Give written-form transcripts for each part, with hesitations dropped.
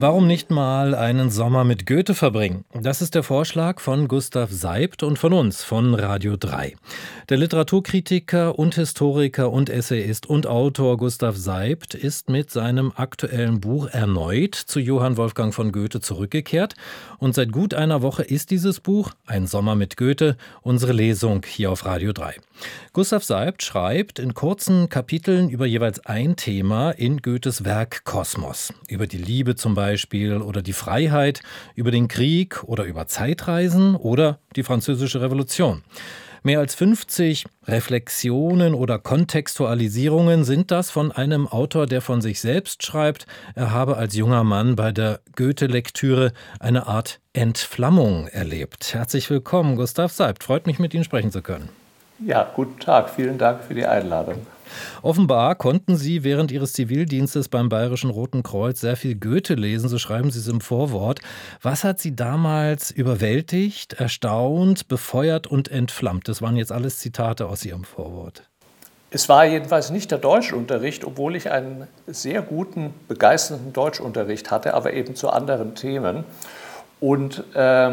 Warum nicht mal einen Sommer mit Goethe verbringen? Das ist der Vorschlag von Gustav Seibt und von uns, von Radio 3. Der Literaturkritiker und Historiker und Essayist und Autor Gustav Seibt ist mit seinem aktuellen Buch erneut zu Johann Wolfgang von Goethe zurückgekehrt. Und seit gut einer Woche ist dieses Buch, Ein Sommer mit Goethe, unsere Lesung hier auf Radio 3. Gustav Seibt schreibt in kurzen Kapiteln über jeweils ein Thema in Goethes Werk Kosmos. Über die Liebe zum Beispiel oder die Freiheit, über den Krieg oder über Zeitreisen oder die Französische Revolution. Mehr als 50 Reflexionen oder Kontextualisierungen sind das von einem Autor, der von sich selbst schreibt, er habe als junger Mann bei der Goethe-Lektüre eine Art Entflammung erlebt. Herzlich willkommen, Gustav Seibt. Freut mich, mit Ihnen sprechen zu können. Ja, guten Tag. Vielen Dank für die Einladung. Offenbar konnten Sie während Ihres Zivildienstes beim Bayerischen Roten Kreuz sehr viel Goethe lesen, so schreiben Sie es im Vorwort. Was hat Sie damals überwältigt, erstaunt, befeuert und entflammt? Das waren jetzt alles Zitate aus Ihrem Vorwort. Es war jedenfalls nicht der Deutschunterricht, obwohl ich einen sehr guten, begeisternden Deutschunterricht hatte, aber eben zu anderen Themen. Und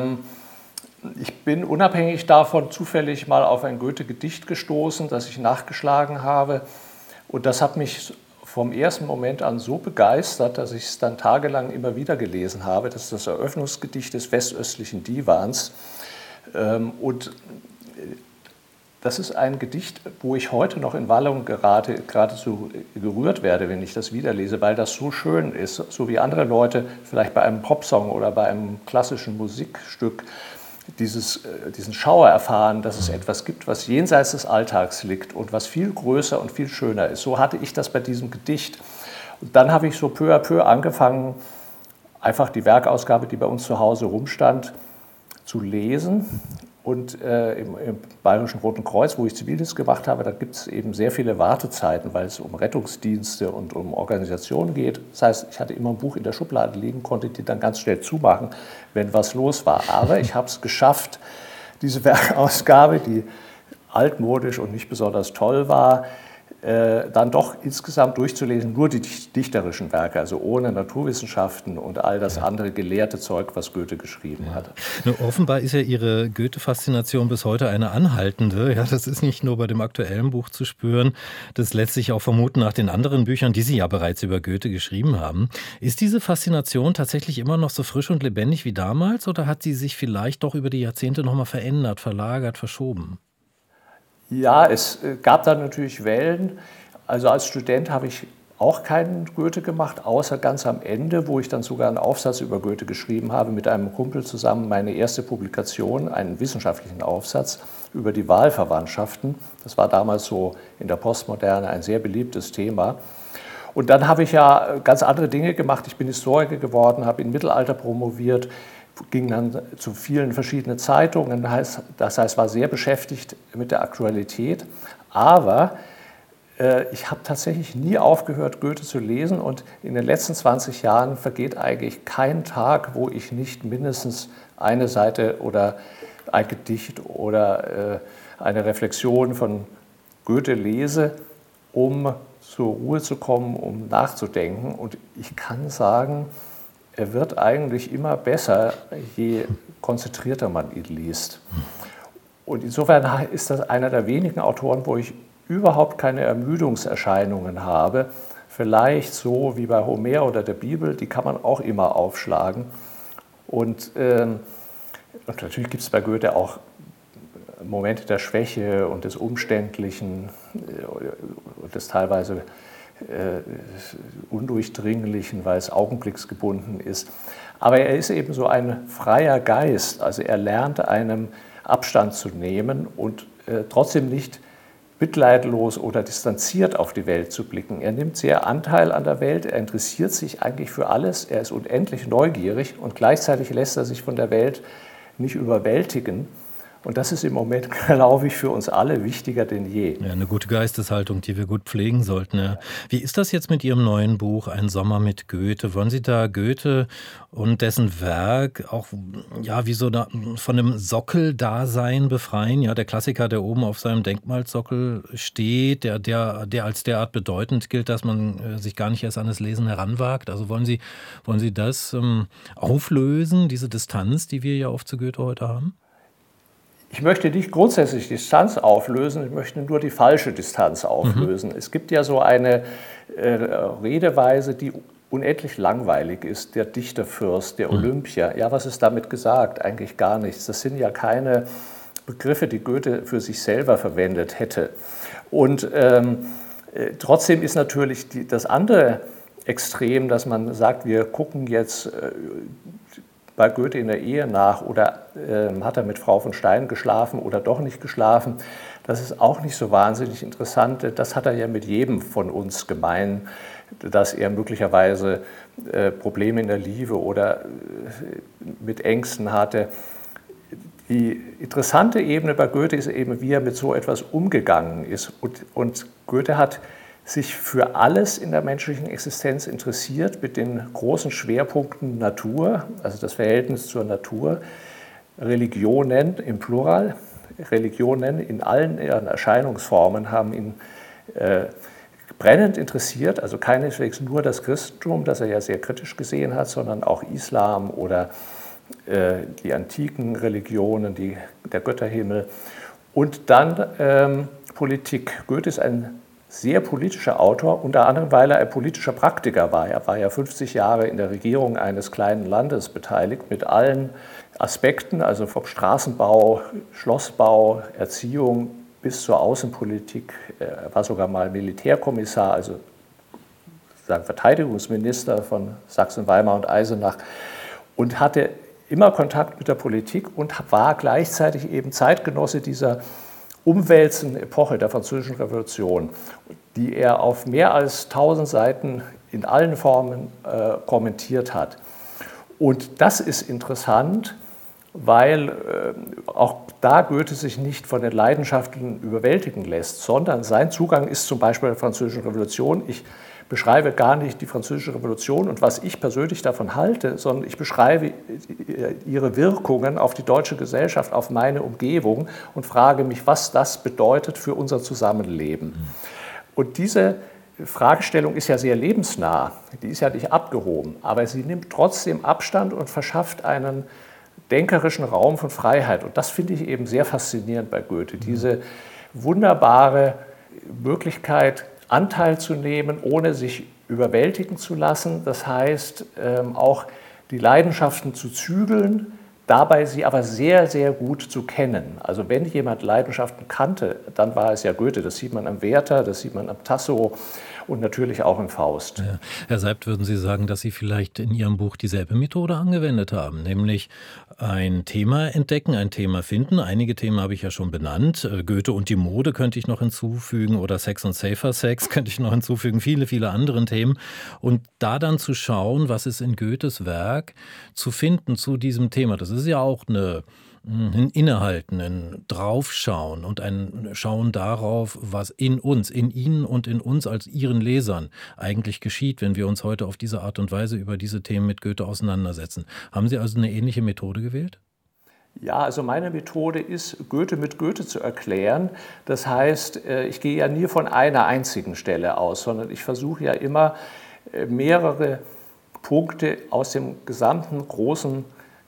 ich bin unabhängig davon zufällig mal auf ein Goethe-Gedicht gestoßen, das ich nachgeschlagen habe. Und das hat mich vom ersten Moment an so begeistert, dass ich es dann tagelang immer wieder gelesen habe. Das ist das Eröffnungsgedicht des Westöstlichen Divans. Und das ist ein Gedicht, wo ich heute noch in Wallung geradezu gerührt werde, wenn ich das wieder lese, weil das so schön ist, so wie andere Leute vielleicht bei einem Popsong oder bei einem klassischen Musikstück diesen Schauer erfahren, dass es etwas gibt, was jenseits des Alltags liegt und was viel größer und viel schöner ist. So hatte ich das bei diesem Gedicht. Und dann habe ich so peu à peu angefangen, einfach die Werkausgabe, die bei uns zu Hause rumstand, zu lesen. Und im Bayerischen Roten Kreuz, wo ich Zivildienst gemacht habe, da gibt es eben sehr viele Wartezeiten, weil es um Rettungsdienste und um Organisationen geht. Das heißt, ich hatte immer ein Buch in der Schublade liegen, konnte die dann ganz schnell zumachen, wenn was los war. Aber ich habe es geschafft, diese Werkausgabe, die altmodisch und nicht besonders toll war, dann doch insgesamt durchzulesen, nur die dichterischen Werke, also ohne Naturwissenschaften und all das andere gelehrte Zeug, was Goethe geschrieben hat. Nur offenbar ist ja Ihre Goethe-Faszination bis heute eine anhaltende. Ja, das ist nicht nur bei dem aktuellen Buch zu spüren, das lässt sich auch vermuten nach den anderen Büchern, die Sie ja bereits über Goethe geschrieben haben. Ist diese Faszination tatsächlich immer noch so frisch und lebendig wie damals oder hat sie sich vielleicht doch über die Jahrzehnte nochmal verändert, verlagert, verschoben? Ja, es gab da natürlich Wellen. Also als Student habe ich auch keinen Goethe gemacht, außer ganz am Ende, wo ich dann sogar einen Aufsatz über Goethe geschrieben habe, mit einem Kumpel zusammen meine erste Publikation, einen wissenschaftlichen Aufsatz über die Wahlverwandtschaften. Das war damals so in der Postmoderne ein sehr beliebtes Thema. Und dann habe ich ja ganz andere Dinge gemacht. Ich bin Historiker geworden, habe im Mittelalter promoviert, ging dann zu vielen verschiedenen Zeitungen, das heißt, war sehr beschäftigt mit der Aktualität, aber ich habe tatsächlich nie aufgehört, Goethe zu lesen und in den letzten 20 Jahren vergeht eigentlich kein Tag, wo ich nicht mindestens eine Seite oder ein Gedicht oder eine Reflexion von Goethe lese, um zur Ruhe zu kommen, um nachzudenken. Und ich kann sagen, er wird eigentlich immer besser, je konzentrierter man ihn liest. Und insofern ist das einer der wenigen Autoren, wo ich überhaupt keine Ermüdungserscheinungen habe. Vielleicht so wie bei Homer oder der Bibel, die kann man auch immer aufschlagen. Und natürlich gibt es bei Goethe auch Momente der Schwäche und des Umständlichen und des teilweise undurchdringlichen, weil es augenblicksgebunden ist. Aber er ist eben so ein freier Geist, also er lernt einem Abstand zu nehmen und trotzdem nicht mitleidlos oder distanziert auf die Welt zu blicken. Er nimmt sehr Anteil an der Welt, er interessiert sich eigentlich für alles, er ist unendlich neugierig und gleichzeitig lässt er sich von der Welt nicht überwältigen. Und das ist im Moment, glaube ich, für uns alle wichtiger denn je. Ja, eine gute Geisteshaltung, die wir gut pflegen sollten. Ja. Wie ist das jetzt mit Ihrem neuen Buch Ein Sommer mit Goethe? Wollen Sie da Goethe und dessen Werk auch ja, wie so von einem Sockeldasein befreien? Ja, der Klassiker, der oben auf seinem Denkmalsockel steht, der als derart bedeutend gilt, dass man sich gar nicht erst an das Lesen heranwagt. Also wollen Sie das auflösen, diese Distanz, die wir ja oft zu Goethe heute haben? Ich möchte nicht grundsätzlich Distanz auflösen, ich möchte nur die falsche Distanz auflösen. Es gibt ja so eine Redeweise, die unendlich langweilig ist, der Dichterfürst, der Olympier. Ja, was ist damit gesagt? Eigentlich gar nichts. Das sind ja keine Begriffe, die Goethe für sich selber verwendet hätte. Und trotzdem ist natürlich das andere Extrem, dass man sagt, wir gucken jetzt bei Goethe in der Ehe nach oder hat er mit Frau von Stein geschlafen oder doch nicht geschlafen. Das ist auch nicht so wahnsinnig interessant. Das hat er ja mit jedem von uns gemein, dass er möglicherweise Probleme in der Liebe oder mit Ängsten hatte. Die interessante Ebene bei Goethe ist eben, wie er mit so etwas umgegangen ist. Und Goethe hat sich für alles in der menschlichen Existenz interessiert, mit den großen Schwerpunkten Natur, also das Verhältnis zur Natur, Religionen im Plural, Religionen in allen ihren Erscheinungsformen haben ihn brennend interessiert, also keineswegs nur das Christentum, das er ja sehr kritisch gesehen hat, sondern auch Islam oder die antiken Religionen, der Götterhimmel und dann Politik. Goethe ist ein sehr politischer Autor, unter anderem, weil er ein politischer Praktiker war. Er war ja 50 Jahre in der Regierung eines kleinen Landes beteiligt, mit allen Aspekten, also vom Straßenbau, Schlossbau, Erziehung bis zur Außenpolitik. Er war sogar mal Militärkommissar, also sagen Verteidigungsminister von Sachsen, Weimar und Eisenach und hatte immer Kontakt mit der Politik und war gleichzeitig eben Zeitgenosse dieser umwälzenden Epoche der Französischen Revolution, die er auf mehr als 1000 Seiten in allen Formen kommentiert hat. Und das ist interessant, weil auch da Goethe sich nicht von den Leidenschaften überwältigen lässt, sondern sein Zugang ist zum Beispiel der Französischen Revolution. Ich beschreibe gar nicht die Französische Revolution und was ich persönlich davon halte, sondern ich beschreibe ihre Wirkungen auf die deutsche Gesellschaft, auf meine Umgebung und frage mich, was das bedeutet für unser Zusammenleben. Und diese Fragestellung ist ja sehr lebensnah, die ist ja nicht abgehoben, aber sie nimmt trotzdem Abstand und verschafft einen denkerischen Raum von Freiheit. Und das finde ich eben sehr faszinierend bei Goethe, diese wunderbare Möglichkeit, Anteil zu nehmen, ohne sich überwältigen zu lassen. Das heißt, auch die Leidenschaften zu zügeln, dabei sie aber sehr, sehr gut zu kennen. Also wenn jemand Leidenschaften kannte, dann war es ja Goethe. Das sieht man am Werther, das sieht man am Tasso und natürlich auch im Faust. Ja. Herr Seibt, würden Sie sagen, dass Sie vielleicht in Ihrem Buch dieselbe Methode angewendet haben, nämlich ein Thema entdecken, ein Thema finden. Einige Themen habe ich ja schon benannt. Goethe und die Mode könnte ich noch hinzufügen oder Sex und Safer Sex könnte ich noch hinzufügen, viele, viele andere Themen. Und da dann zu schauen, was ist in Goethes Werk zu finden zu diesem Thema. Das ist ja auch ein Innehalten, ein Draufschauen und ein Schauen darauf, was in uns, in Ihnen und in uns als Ihren Lesern eigentlich geschieht, wenn wir uns heute auf diese Art und Weise über diese Themen mit Goethe auseinandersetzen. Haben Sie also eine ähnliche Methode gewählt? Ja, also meine Methode ist, Goethe mit Goethe zu erklären. Das heißt, ich gehe ja nie von einer einzigen Stelle aus, sondern ich versuche ja immer mehrere Punkte aus dem gesamten großen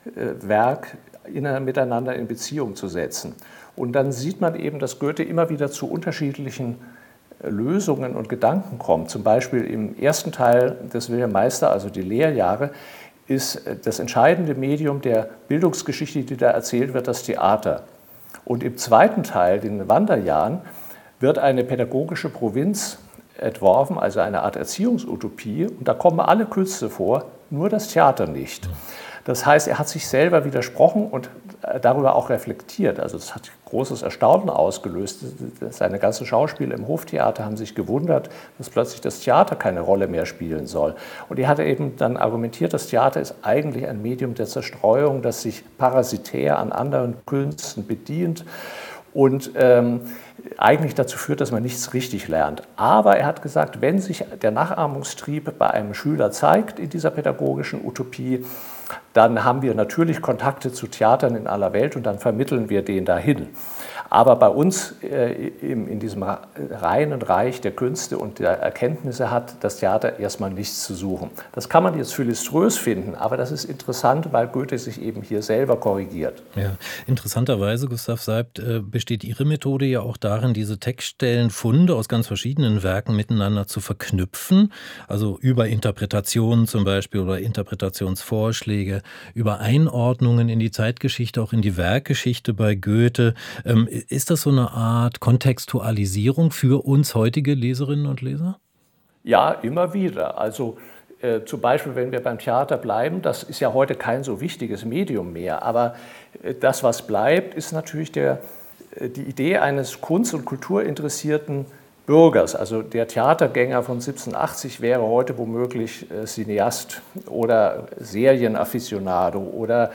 Werk miteinander in Beziehung zu setzen. Und dann sieht man eben, dass Goethe immer wieder zu unterschiedlichen Lösungen und Gedanken kommt. Zum Beispiel im ersten Teil des Wilhelm Meister, also die Lehrjahre, ist das entscheidende Medium der Bildungsgeschichte, die da erzählt wird, das Theater. Und im zweiten Teil, den Wanderjahren, wird eine pädagogische Provinz entworfen, also eine Art Erziehungsutopie. Und da kommen alle Künste vor, nur das Theater nicht. Das heißt, er hat sich selber widersprochen und darüber auch reflektiert. Also es hat großes Erstaunen ausgelöst. Seine ganzen Schauspieler im Hoftheater haben sich gewundert, dass plötzlich das Theater keine Rolle mehr spielen soll. Und er hatte eben dann argumentiert, das Theater ist eigentlich ein Medium der Zerstreuung, das sich parasitär an anderen Künsten bedient und eigentlich dazu führt, dass man nichts richtig lernt. Aber er hat gesagt, wenn sich der Nachahmungstrieb bei einem Schüler zeigt in dieser pädagogischen Utopie, dann haben wir natürlich Kontakte zu Theatern in aller Welt und dann vermitteln wir den dahin. Aber bei uns in diesem reinen Reich der Künste und der Erkenntnisse hat das Theater erstmal nichts zu suchen. Das kann man jetzt philiströs finden, aber das ist interessant, weil Goethe sich eben hier selber korrigiert. Ja, interessanterweise, Gustav Seibt, besteht Ihre Methode ja auch darin, diese Textstellenfunde aus ganz verschiedenen Werken miteinander zu verknüpfen, also über Interpretationen zum Beispiel oder Interpretationsvorschläge, über Einordnungen in die Zeitgeschichte, auch in die Werkgeschichte bei Goethe. Ist das so eine Art Kontextualisierung für uns heutige Leserinnen und Leser? Ja, immer wieder. Also zum Beispiel, wenn wir beim Theater bleiben, das ist ja heute kein so wichtiges Medium mehr, aber das, was bleibt, ist natürlich die Idee eines kunst- und kulturinteressierten Bürgers. Also der Theatergänger von 1780 wäre heute womöglich Cineast oder Serienafficionado oder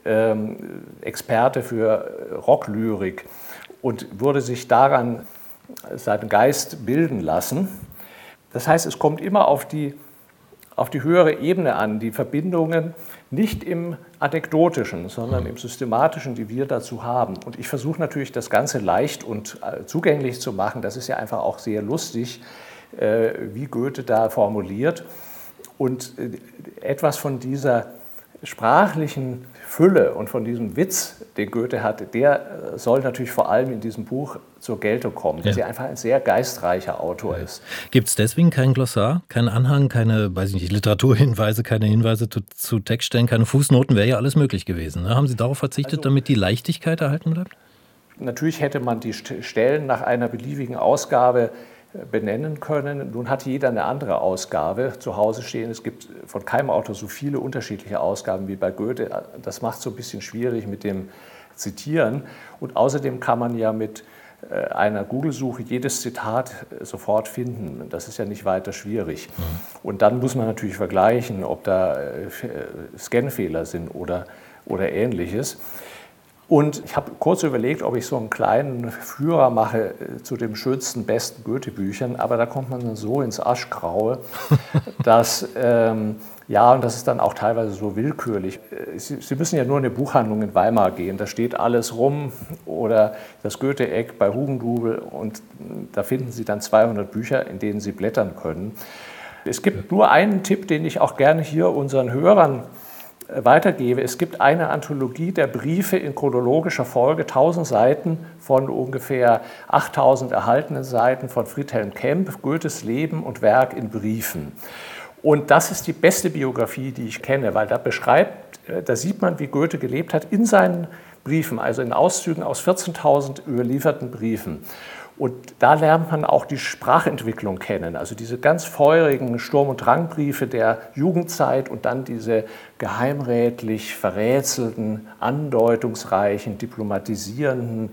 Experte für Rocklyrik und würde sich daran seinen Geist bilden lassen. Das heißt, es kommt immer auf die höhere Ebene an, die Verbindungen nicht im Anekdotischen, sondern im Systematischen, die wir dazu haben. Und ich versuche natürlich, das Ganze leicht und zugänglich zu machen. Das ist ja einfach auch sehr lustig, wie Goethe da formuliert. Und etwas von dieser sprachlichen Fülle und von diesem Witz, den Goethe hatte, der soll natürlich vor allem in diesem Buch zur Geltung kommen, dass er einfach ein sehr geistreicher Autor ist. Gibt es deswegen kein Glossar, keinen Anhang, keine, weiß ich nicht, Literaturhinweise, keine Hinweise zu Textstellen, keine Fußnoten, wäre ja alles möglich gewesen. Ne? Haben Sie darauf verzichtet, damit die Leichtigkeit erhalten bleibt? Natürlich hätte man die Stellen nach einer beliebigen Ausgabe benennen können. Nun hat jeder eine andere Ausgabe zu Hause stehen. Es gibt von keinem Autor so viele unterschiedliche Ausgaben wie bei Goethe. Das macht es so ein bisschen schwierig mit dem Zitieren. Und außerdem kann man ja mit einer Google-Suche jedes Zitat sofort finden. Das ist ja nicht weiter schwierig. Und dann muss man natürlich vergleichen, ob da Scanfehler sind oder Ähnliches. Und ich habe kurz überlegt, ob ich so einen kleinen Führer mache zu den schönsten, besten Goethe-Büchern, aber da kommt man dann so ins Aschgraue, dass, und das ist dann auch teilweise so willkürlich. Sie müssen ja nur in eine Buchhandlung in Weimar gehen, da steht alles rum, oder das Goethe-Eck bei Hugendubel und da finden Sie dann 200 Bücher, in denen Sie blättern können. Es gibt nur einen Tipp, den ich auch gerne hier unseren Hörern weitergebe. Es gibt eine Anthologie der Briefe in chronologischer Folge, 1000 Seiten von ungefähr 8000 erhaltenen Seiten von Friedhelm Kemp, Goethes Leben und Werk in Briefen. Und das ist die beste Biografie, die ich kenne, weil da sieht man, wie Goethe gelebt hat in seinen Briefen, also in Auszügen aus 14.000 überlieferten Briefen. Und da lernt man auch die Sprachentwicklung kennen, also diese ganz feurigen Sturm- und Drangbriefe der Jugendzeit und dann diese geheimrätlich verrätselten, andeutungsreichen, diplomatisierenden,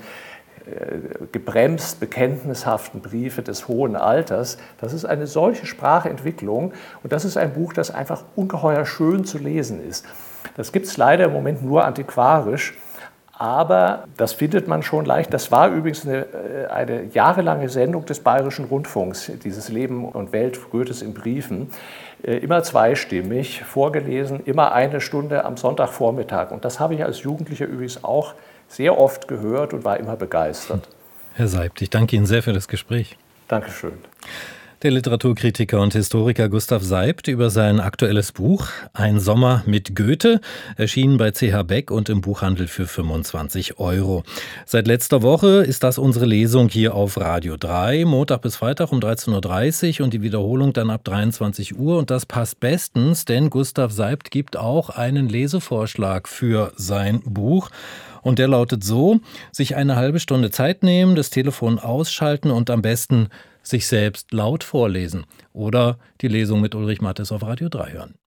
gebremst bekenntnishaften Briefe des hohen Alters. Das ist eine solche Sprachentwicklung und das ist ein Buch, das einfach ungeheuer schön zu lesen ist. Das gibt es leider im Moment nur antiquarisch. Aber das findet man schon leicht. Das war übrigens eine jahrelange Sendung des Bayerischen Rundfunks, dieses Leben und Welt Goethes in Briefen. Immer zweistimmig, vorgelesen, immer eine Stunde am Sonntagvormittag. Und das habe ich als Jugendlicher übrigens auch sehr oft gehört und war immer begeistert. Herr Seibt, ich danke Ihnen sehr für das Gespräch. Dankeschön. Der Literaturkritiker und Historiker Gustav Seibt über sein aktuelles Buch Ein Sommer mit Goethe, erschienen bei CH Beck und im Buchhandel für 25 €. Seit letzter Woche ist das unsere Lesung hier auf Radio 3, Montag bis Freitag um 13:30 Uhr und die Wiederholung dann ab 23 Uhr. Und das passt bestens, denn Gustav Seibt gibt auch einen Lesevorschlag für sein Buch. Und der lautet so: sich eine halbe Stunde Zeit nehmen, das Telefon ausschalten und am besten sich selbst laut vorlesen oder die Lesung mit Ulrich Mattes auf Radio 3 hören.